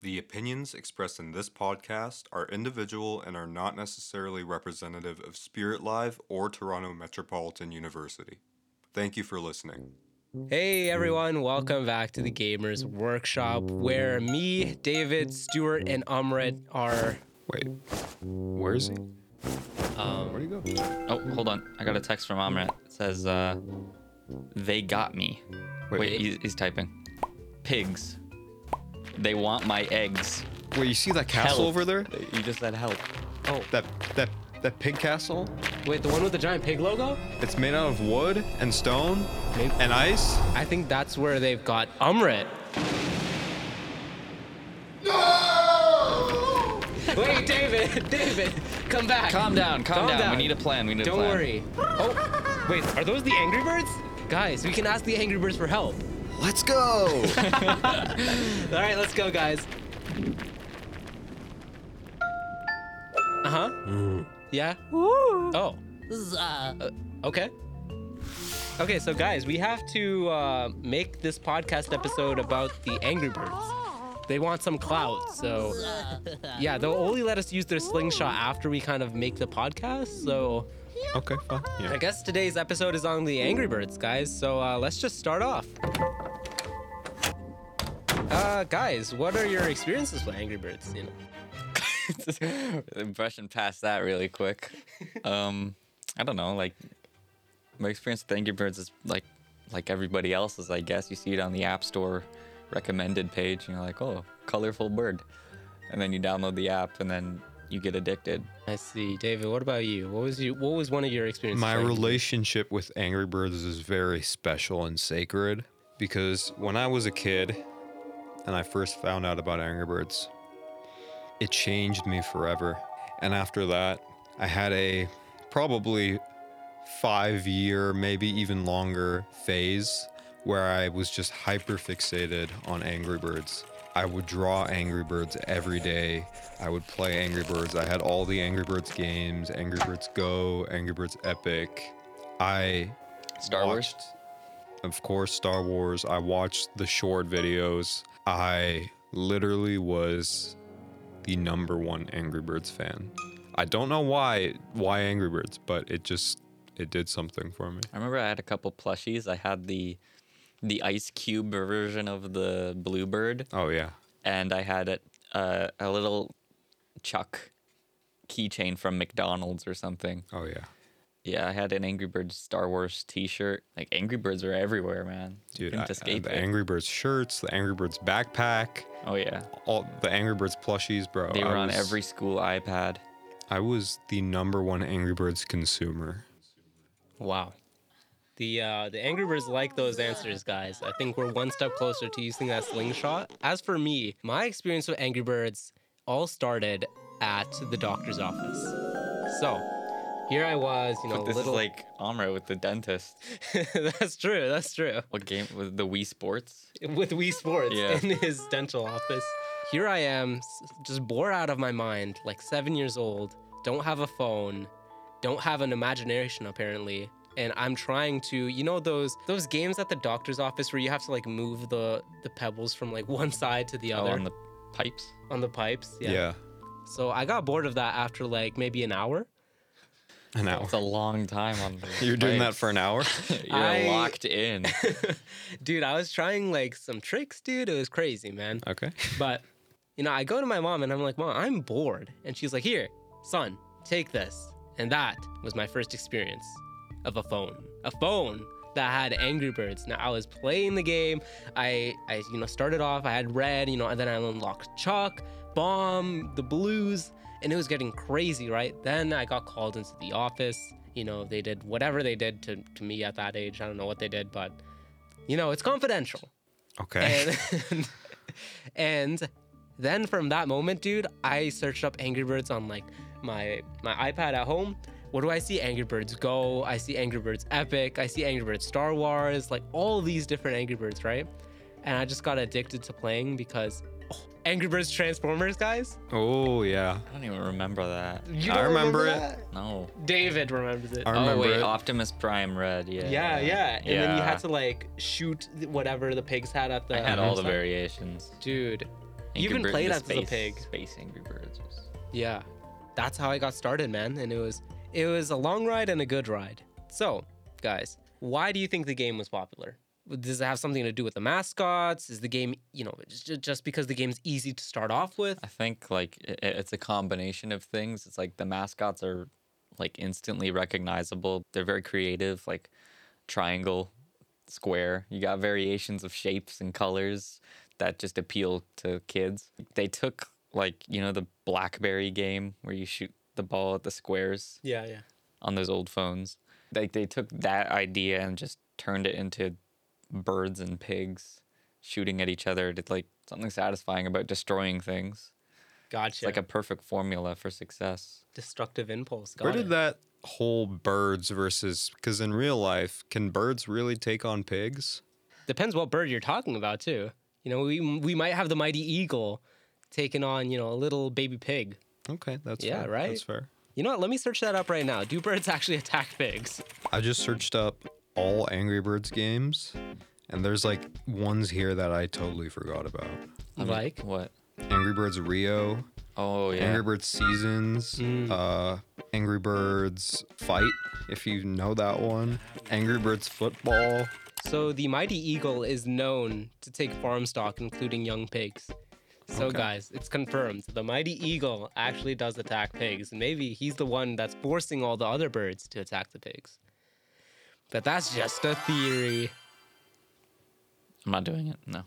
The opinions expressed in this podcast are individual and are not necessarily representative of Spirit Live or Toronto Metropolitan University. Thank you for listening. Hey everyone, welcome back to the Gamers Workshop, where me, David, Stuart, and Amrit are... Wait, where is he? Where'd he go? Oh, hold on. I got a text from Amrit. It says, they got me. Wait, he's typing. Pigs. They want my eggs. Wait, you see that castle Help. over there? You just said help. Oh, That pig castle? wait, the one with the giant pig logo? It's made out of wood and stone Maybe. and ice. I think that's where they've got Amrit. No! Wait, David, come back. Calm down. We need a plan. Don't worry. Oh, wait, are those the Angry Birds? Guys, we can ask the Angry Birds for help. Let's go! All right, let's go, guys. Yeah? Oh. Okay. Okay, so guys, we have to make this podcast episode about the Angry Birds. They want some clout, so yeah, they'll only let us use their slingshot after we kind of make the podcast, so Okay, fine. I Yeah. guess today's episode is on the Angry Birds, guys, so let's just start off. Guys, what are your experiences with Angry Birds, you know? Brushing past that really quick. I don't know. Like, my experience with Angry Birds is like everybody else's, I guess. You see it on the App Store recommended page, and you're like, oh, colorful bird. And then you download the app, and then you get addicted. I see. David, what about you? What was one of your experiences? My with Angry Birds? relationship with Angry Birds is very special and sacred because when I was a kid and I first found out about Angry Birds, it changed me forever. And after that, I had a probably 5-year, maybe even longer phase where I was just hyper fixated on Angry Birds. I would draw Angry Birds every day. I would play Angry Birds. I had all the Angry Birds games, Angry Birds Go, Angry Birds Epic. I Star Wars? watched, of course, Star Wars. I watched the short videos. I literally was the #1 Angry Birds fan. I don't know why Angry Birds, but it did something for me. I remember I had a couple plushies. I had the Ice Cube version of the Bluebird, Oh yeah. and I had a little Chuck keychain from McDonald's or something. Oh yeah. Yeah, I had an Angry Birds Star Wars T-shirt. Like, Angry Birds are everywhere, man. Dude, you couldn't escape the it. Angry Birds shirts, the Angry Birds backpack, Oh yeah, all the Angry Birds plushies, bro. they were on every school iPad. I was the #1 Angry Birds consumer. Wow. The Angry Birds like those answers, guys. I think we're one step closer to using that slingshot. As for me, my experience with Angry Birds all started at the doctor's office. So, here I was, you know, But this little... is like Amra with the dentist. That's true. What game was the Wii Sports? With Wii Sports Yeah. in his dental office. Here I am, just bored out of my mind, like 7 years old, don't have a phone, don't have an imagination apparently, and I'm trying to, you know, those games at the doctor's office where you have to like move the pebbles from like one side to the Oh, other on the pipes? on the pipes. Yeah. So I got bored of that after like maybe an hour. An hour. It's a long time on the You're doing that pipes. for an hour? You're locked in. Dude, I was trying like some tricks, dude. It was crazy, man. Okay. But, you know, I go to my mom and I'm like, Mom, I'm bored. And she's like, here, son, take this. And that was my first experience of a phone. A phone that had Angry Birds. Now, I was playing the game. I you know, started off, I had red, you know, and then I unlocked Chuck, Bomb, the blues, and it was getting crazy, right? Then I got called into the office. You know, they did whatever they did to me at that age. I don't know what they did, but, you know, it's confidential. Okay. And, and then from that moment, dude, I searched up Angry Birds on like my iPad at home. What do I see? Angry Birds Go. I see Angry Birds Epic. I see Angry Birds Star Wars. Like all these different Angry Birds, right? And I just got addicted to playing because Angry Birds Transformers, guys. Oh yeah. I don't even remember that. You I don't remember it. that? No. David remembers it. I remember Oh, wait, it. Optimus Prime Red, yeah. Yeah. And then you Yeah. had to like shoot whatever the pigs had at the. I had all the variations. Dude, You even played the as a pig. Space Angry Birds. Yeah, that's how I got started, man. And it was a long ride and a good ride. So, guys, why do you think the game was popular? Does it have something to do with the mascots? Is the game, just because the game's easy to start off with? I think like it's a combination of things. It's like the mascots are like instantly recognizable. They're very creative, like triangle, square. You got variations of shapes and colors that just appeal to kids. They took like, the BlackBerry game where you shoot the ball at the squares Yeah, yeah. on those old phones. Like they took that idea and just turned it into birds and pigs shooting at each other. It's like something satisfying about destroying things. Gotcha. It's like a perfect formula for success. destructive impulse. Got Where it. did that whole birds versus, because in real life, can birds really take on pigs? Depends what bird you're talking about too. We might have the mighty eagle taking on, a little baby pig. Okay, that's Yeah, fair. right? That's fair. You know what? Let me search that up right now. Do birds actually attack pigs? I just searched up all Angry Birds games, and there's like ones here that I totally forgot about. Like? What? Angry Birds Rio, Oh yeah. Angry Birds Seasons, Angry Birds Fight, if you know that one, Angry Birds Football. So the mighty eagle is known to take farm stock, including young pigs. So Okay. guys, it's confirmed. The mighty eagle actually does attack pigs, and maybe he's the one that's forcing all the other birds to attack the pigs. But that's just a theory. I'm not doing it. No.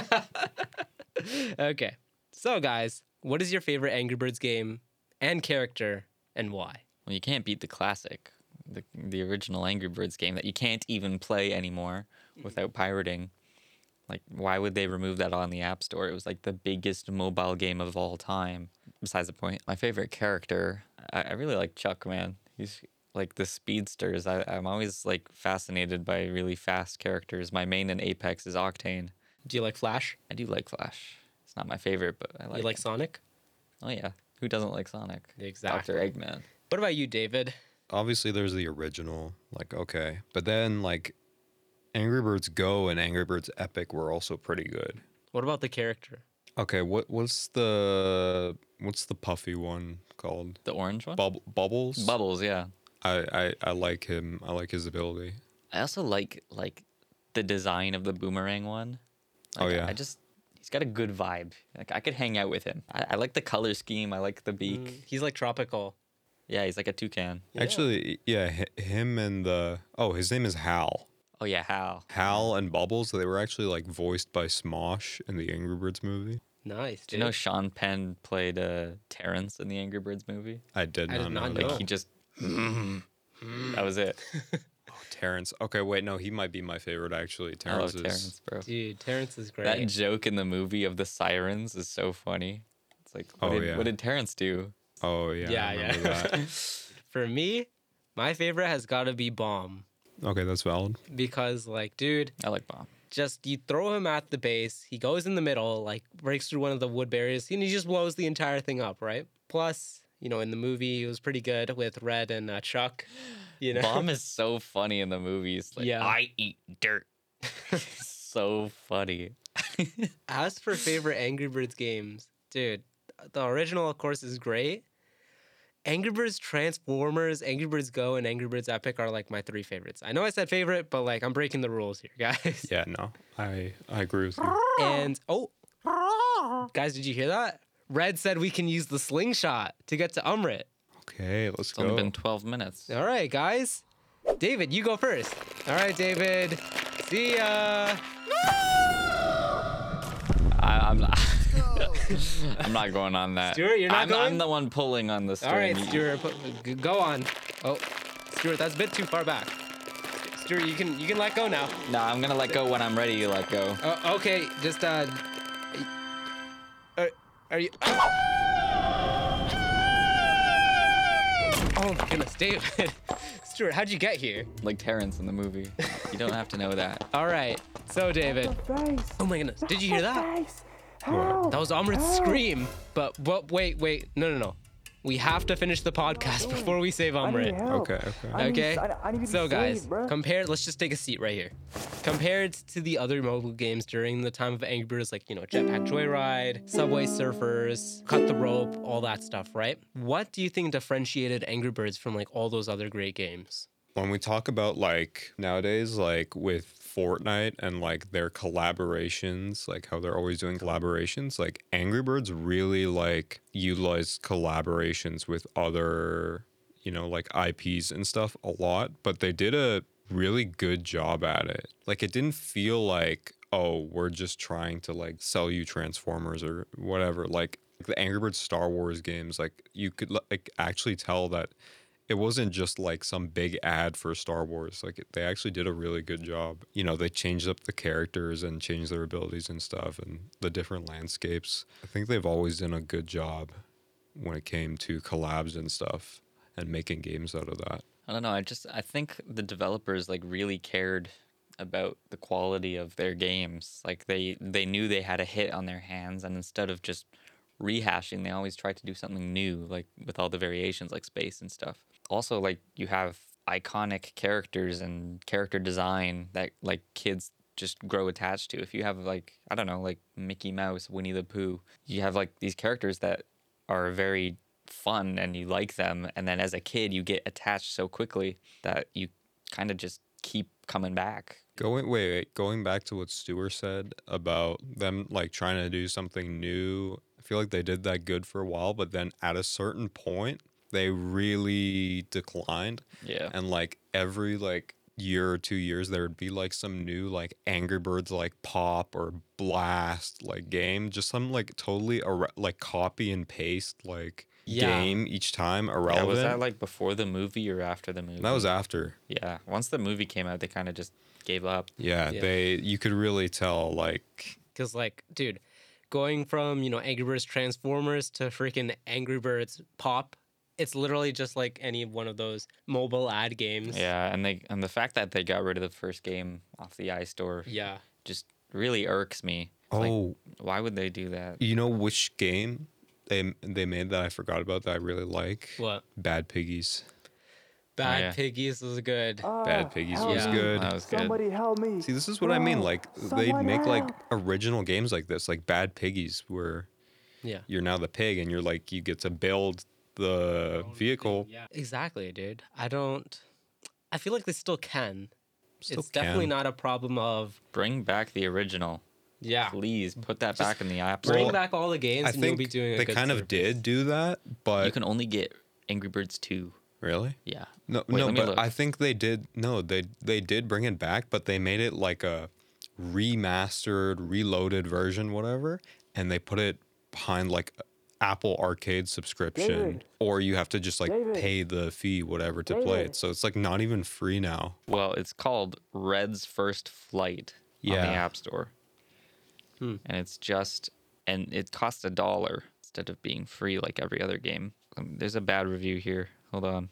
Okay. So guys, what is your favorite Angry Birds game and character, and why? Well, you can't beat the classic, the original Angry Birds game that you can't even play anymore without pirating. Like, why would they remove that on the App Store? It was like the biggest mobile game of all time. Besides the point, my favorite character, I really like Chuck, man. He's like the speedsters. I'm always like fascinated by really fast characters. My main in Apex is Octane. Do you like Flash? I do like Flash. It's not my favorite, but I like. You like him. Sonic? Oh yeah, who doesn't like Sonic? Exactly. Dr. Eggman. What about you, David? Obviously, there's the original, like, okay. But then, like, Angry Birds Go and Angry Birds Epic were also pretty good. What about the character? Okay, what's the puffy one called? The orange one. Bubbles? Bubbles, yeah. I like him. I like his ability. I also like the design of the boomerang one. Oh, yeah. He's got a good vibe. Like I could hang out with him. I like the color scheme. I like the beak. He's like tropical. Yeah, he's like a toucan. Actually, yeah, him and his name is Hal. Oh yeah, Hal. Hal and Bubbles, they were actually like voiced by Smosh in the Angry Birds movie. Nice, Do dude. you know Sean Penn played Terrence in the Angry Birds movie? I did I not did know not that. know. Like he just that was it. Oh, Terrence. Okay, wait, no, he might be my favorite actually. I love Terrence is. Terrence, bro. Dude, Terrence is great. That joke in the movie of the sirens is so funny. It's like, what did Terrence do? Oh yeah. Yeah, I remember yeah. that. For me, my favorite has got to be Bomb. Okay, that's valid. Because, like, dude, I like Bomb. just you throw him at the base, he goes in the middle, like, breaks through one of the wood barriers, and he just blows the entire thing up, right? Plus, in the movie, he was pretty good with Red and Chuck. Bomb is so funny in the movies. Like, Yeah. I eat dirt. So funny. As for favorite Angry Birds games, dude, the original, of course, is great. Angry Birds Transformers, Angry Birds Go, and Angry Birds Epic are like my three favorites. I know I said favorite, but like I'm breaking the rules here, guys. Yeah, no, I agree with you. And guys, did you hear that? Red said we can use the slingshot to get to Umrit. Okay, let's It's only go. been 12 minutes. All right, guys. David, you go first. All right, David. See ya. I'm not. I'm not going on that. Stuart, you're not I'm going? the one pulling on the string. All right, Stuart, go on. Oh, Stuart, that's a bit too far back. Stuart, you can let go now. No, I'm gonna let go when I'm ready to let go. Okay, just are you? Oh my goodness, David. Stuart, how'd you get here? Like Terrence in the movie. You don't have to know that. All right, so David. Oh my goodness, did you hear that? That was Amrit's scream. But wait, no. we have to finish the podcast before we save Amrit. Okay. Okay. I need to be So guys, saved, bruh. compared, let's just take a seat right here. Compared to the other mobile games during the time of Angry Birds, like, you know, Jetpack Joyride, Subway Surfers, Cut the Rope, all that stuff, right? What do you think differentiated Angry Birds from like all those other great games? When we talk about like nowadays, like with Fortnite and like their collaborations, like how they're always doing collaborations, like Angry Birds really like utilize collaborations with other, you know, like IPs and stuff a lot, but they did a really good job at it. Like it didn't feel like, oh, we're just trying to like sell you Transformers or whatever. Like the Angry Birds Star Wars games, like you could like actually tell that it wasn't just like some big ad for Star Wars. Like they actually did a really good job. You know, they changed up the characters and changed their abilities and stuff and the different landscapes. I think they've always done a good job when it came to collabs and stuff and making games out of that. I don't know. I think the developers like really cared about the quality of their games. Like they knew they had a hit on their hands, and instead of just rehashing, they always tried to do something new, like with all the variations like space and stuff. Also, like you have iconic characters and character design that like kids just grow attached to. If you have like, I don't know, like Mickey Mouse, Winnie the Pooh, you have like these characters that are very fun and you like them, and then as a kid you get attached so quickly that you kind of just keep coming back. Going back to what Stuart said about them like trying to do something new, I feel like they did that good for a while, but then at a certain point they really declined. Yeah. And like every like year or 2 years there would be like some new like Angry Birds like Pop or Blast like game, just some like totally like copy and paste like game each time, Yeah, irrelevant. was that like before the movie or after the movie? That was after. Yeah. Once the movie came out, they kind of just gave up. Yeah, Yeah. you could really tell like Because, like, dude, going from, you know, Angry Birds Transformers to freaking Angry Birds Pop, it's literally just like any one of those mobile ad games. Yeah, and the fact that they got rid of the first game off the iStore Yeah. just really irks me. It's like, oh, why would they do that? you know which game they made that I forgot about that I really like? What? Bad Piggies. Bad yeah. Piggies was good. Bad Piggies help was Yeah. me. good. That was good. Somebody help me. See, this is what I mean. Bro, Like they'd someone make like help. original games like this, like Bad Piggies, where Yeah. you're now the pig and you're like you get to build the vehicle. Yeah. Exactly, dude. I feel like they still can. Still It's definitely can. not a problem of, Bring back the original. yeah. Please put that back in the app Bring store. back all the games I and you'll think be doing a they good kind of service. did do that, but You can only get Angry Birds 2. really. Yeah. No, Wait, no, let me but look. I think they did. No, they did bring it back, but they made it like a remastered, reloaded version, whatever, and they put it behind like Apple Arcade subscription, David. or you have to just like David. pay the fee, whatever, to play David. it. So it's like not even free now. Well, it's called Red's First Flight on the Yeah. App Store. And it's just, and it costs $1 instead of being free like every other game. There's a bad review here. Hold on.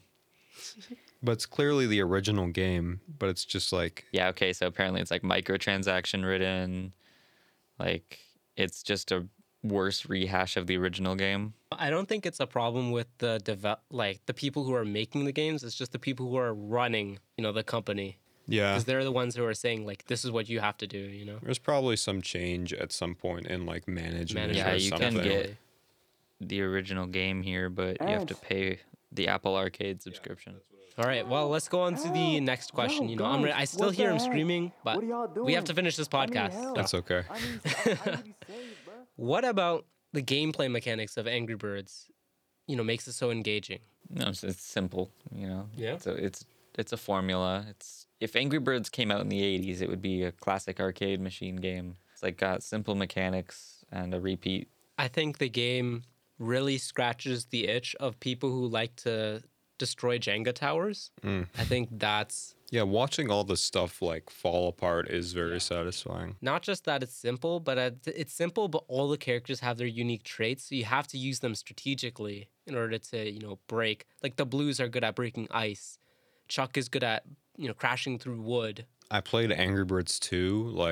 But it's clearly the original game, but it's just like Yeah, okay, so apparently it's like microtransaction ridden. Like, it's just a worse rehash of the original game. I don't think it's a problem with the the people who are making the games. It's just the people who are running, you know, the company. yeah. Because they're the ones who are saying, like, this is what you have to do, you know? There's probably some change at some point in like management Yeah, or you something. can get the original game here, but you have to pay the Apple Arcade subscription. All right, well, let's go on to the next question. You know, guys, I still what hear the him heck? screaming, but What are y'all we have to doing? finish this I need podcast. help. That's okay. I need to be saved, bro. What about the gameplay mechanics of Angry Birds, you know, makes it so engaging? No, it's simple, you know. Yeah. So it's a formula. It's if Angry Birds came out in the 80s, it would be a classic arcade machine game. It's like got simple mechanics and a repeat. I think the game really scratches the itch of people who like to destroy Jenga towers. I think that's Yeah, watching all this stuff like fall apart is very satisfying. not just that it's simple, but it's simple, but all the characters have their unique traits. So you have to use them strategically in order to, you know, break. Like the Blues are good at breaking ice. Chuck is good at, you know, crashing through wood. I played Angry Birds 2 like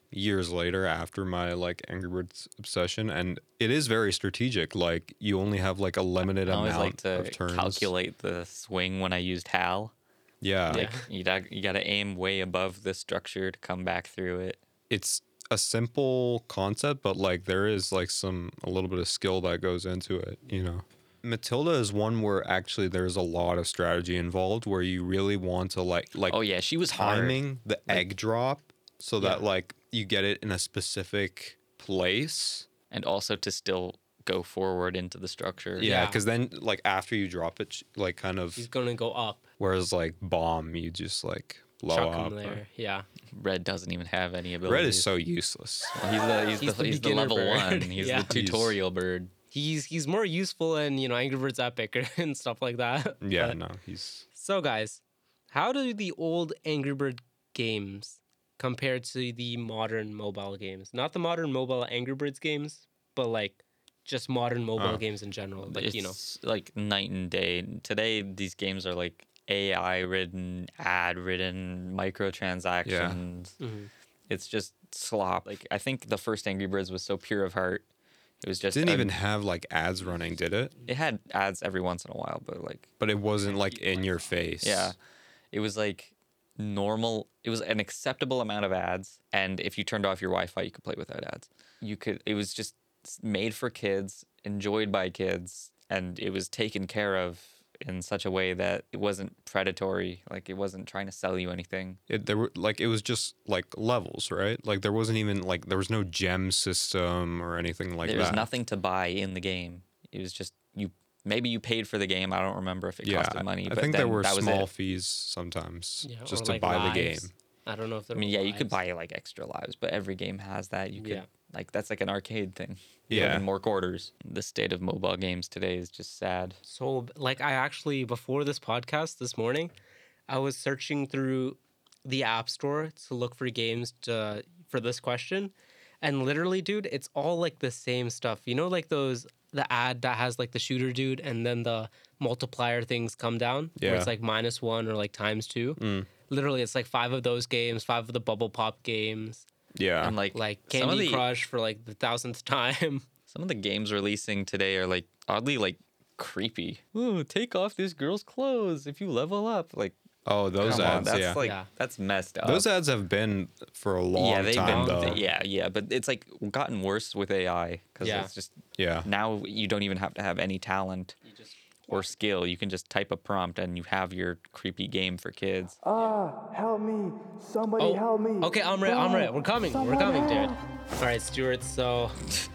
years later after my like Angry Birds obsession, and it is very strategic. Like you only have like a limited I always amount like to of turns. calculate the swing when I used HAL. Yeah. Yeah. You got to aim way above the structure to come back through it. It's a simple concept, but like there is like a little bit of skill that goes into it, you know. Matilda is one where actually there's a lot of strategy involved, where you really want to like Oh yeah, she was hard. timing the egg drop so that like you get it in a specific place. And also to still go forward into the structure. Yeah, Yeah. because then like after you drop it, like kind of, He's gonna go up. whereas like bomb, you just like blow Chuck up. him there. Yeah. Red doesn't even have any ability. Red is so useless. He's the beginner level bird. 1. He's Yeah. the tutorial bird. He's more useful in, you know, Angry Birds Epic and stuff like that. Yeah, But- no, he's So guys, how do the old Angry Bird games compare to the modern mobile games? Not the modern mobile Angry Birds games, but like just modern mobile games in general. Like, It's you know. like night and day. Today these games are like AI ridden, ad ridden, microtransactions. Mhm. It's just slop. Like I think the first Angry Birds was so pure of heart. It was just didn't even have like ads running, did it? it had ads every once in a while, but like But it wasn't like in your face. yeah, it was like normal. It was an acceptable amount of ads, and if you turned off your Wi-Fi, you could play without ads. You could. It was just made for kids, enjoyed by kids, and it was taken care of in such a way that it wasn't predatory. Like it wasn't trying to sell you anything. There were like it was just like levels, right? Like there wasn't even like there was no gem system or anything like There that. was nothing to buy in the game. It was just you. Maybe you paid for the game. I don't remember if it costed money. I but think then there were that was small it. fees sometimes Yeah, just or, to like, buy the lives. game. I don't know if there I mean, were yeah, you could lives. buy like extra lives, but every game has that. You could Yeah. like that's like an arcade thing. Yeah. Even more quarters. The state of mobile games today is just sad. So, like, I actually, before this podcast this morning, I was searching through the App Store to look for games for this question. And literally, dude, it's all like the same stuff. You know, like the ad that has like the shooter dude and then the multiplier things come down? Where Yeah. it's like -1 or like ×2. Literally, it's like 5 of those games, 5 of the Bubble Pop games, Yeah. And like like some of Candy the Crush for like the 1000th time. some of the games releasing today are like oddly like creepy. Ooh, take off this girl's clothes if you level up. Like Oh, those come on, ads, that's yeah. like Yeah. that's messed up. Those ads have been for a long yeah, they've time been though. yeah, but it's like gotten worse with AI because Yeah. it's just Yeah. now you don't even have to have any talent or skill. You can just type a prompt and you have your creepy game for kids. Help me. Somebody help me. Okay, Amrit, we're coming. We're Someone coming, dude. help. All right, Stuart. So,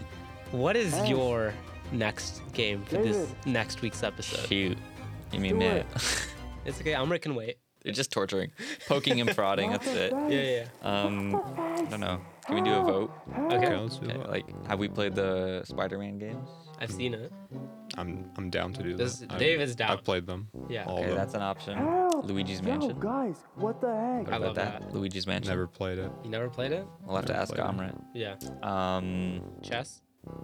what is your next game for this David. next week's episode? Shoot. You mean Do that? it. It's okay. Amrit can wait. They're just torturing, poking and prodding. That's it. Yeah. I don't know. Can we do a vote? Okay. Okay, let's do that. Like, have we played the Spider-Man games? I've seen it. I'm down to do This- that. Dave is down. I've played them. Yeah. All Okay, of them. that's an option. Help. Luigi's Yo, Mansion. guys, what the heck? What I about love that? that. Luigi's Mansion. Never played it. You never played it? We'll have to Never ask played Amrit. Yeah. Chess.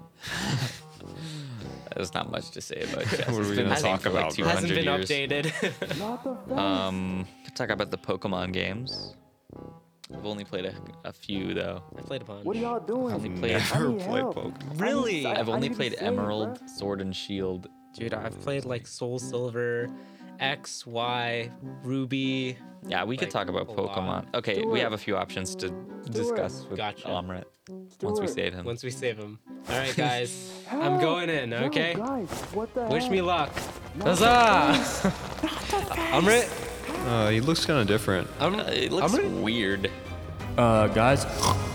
There's not much to say about chess. What are It's we been gonna the same talk for like about, bro? 200 Hasn't been years. updated. Not the face. Could talk about the Pokemon games. I've only played a few though. I played a bunch. What are y'all doing? I've played- Never I need played help. Pokemon. Really? I've only need to played be saved, Emerald, bruh. Sword and Shield. Dude, I've played like Soul Silver, X, Y, Ruby. Yeah, we could Like, talk about a lot. Pokemon. Okay, Do we it. have a few options to discuss with Gotcha. Amrit Do once we it. save him. Once we save him. All right, guys. I'm Help. going in. Yo, Okay. guys, what the Wish heck? me luck. Not the Huzzah! Amrit. He looks kind of different. It looks Amrit? weird. Guys.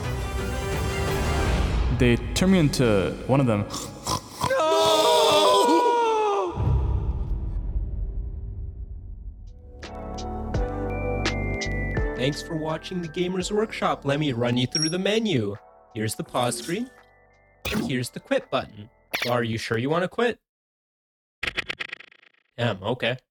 They turned me into one of them. Thanks for watching the Gamers Workshop. Let me run you through the menu. Here's the pause screen, and here's the quit button. Are you sure you want to quit? Okay.